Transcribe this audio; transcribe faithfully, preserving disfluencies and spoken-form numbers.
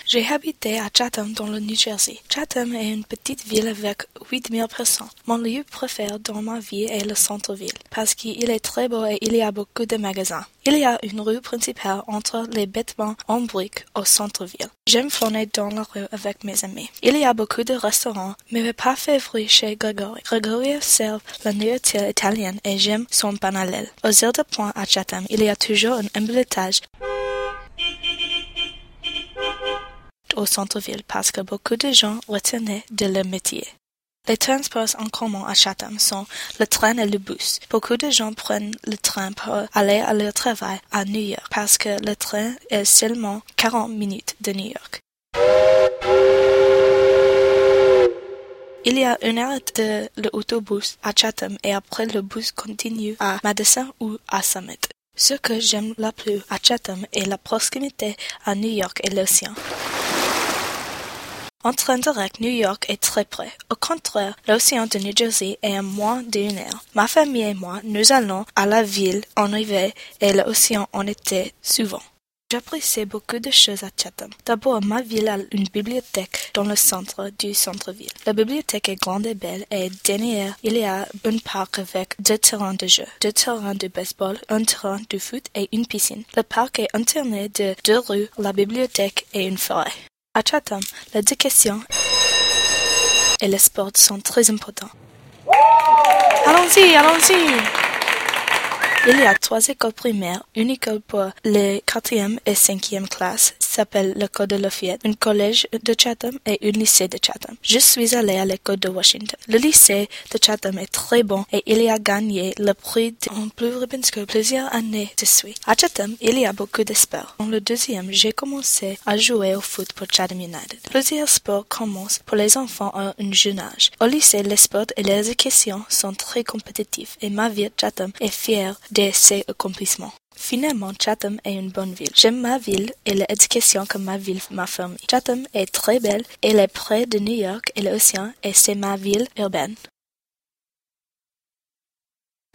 J'ai habité à Chatham dans le New Jersey. Chatham est une petite ville avec huit mille personnes. Mon lieu préféré dans ma vie est le centre-ville, parce qu'il est très beau et il y a beaucoup de magasins. Il y a une rue principale entre les bâtiments en briques au centre-ville. J'aime flâner dans la rue avec mes amis. Il y a beaucoup de restaurants, mais mes pas favoris chez Gregory. Gregory sert la nourriture italienne et j'aime son pain à l'aile. Aux îles de Pointe à Chatham, il y a toujours un embouteillage au centre-ville parce que beaucoup de gens retenaient de leur métier. Les transports en commun à Chatham sont le train et le bus. Beaucoup de gens prennent le train pour aller à leur travail à New York parce que le train est seulement quarante minutes de New York. Il y a une heure de l'autobus à Chatham et après le bus continue à Madison ou à Summit. Ce que j'aime le plus à Chatham est la proximité à New York et l'océan. En train direct, New York est très près. Au contraire, l'océan de New Jersey est à moins d'une heure. Ma famille et moi, nous allons à la ville en hiver et l'océan en été souvent. J'apprécie beaucoup de choses à Chatham. D'abord, ma ville a une bibliothèque dans le centre du centre-ville. La bibliothèque est grande et belle et derrière, il y a un parc avec deux terrains de jeu, deux terrains de baseball, un terrain de foot et une piscine. Le parc est entouré de deux rues, la bibliothèque et une forêt. À Chatham, l'éducation et le sport sont très importants. Allons-y, allons-y! Il y a trois écoles primaires, une école pour les quatrième et cinquième classes, s'appelle l'école de Lafayette, un collège de Chatham et un lycée de Chatham. Je suis allé à l'école de Washington. Le lycée de Chatham est très bon et il a gagné le prix en Blue Ribbon School plusieurs années de suite. À Chatham, il y a beaucoup de sports. Dans le deuxième, j'ai commencé à jouer au foot pour Chatham United. Plusieurs sports commencent pour les enfants à un jeune âge. Au lycée, les sports et l'éducation sont très compétitifs et ma ville Chatham est fière de ses accomplissements. Finalement, Chatham est une bonne ville. J'aime ma ville et l'éducation que ma ville m'a fournie. Chatham est très belle, elle est près de New York et l'océan et c'est ma ville urbaine.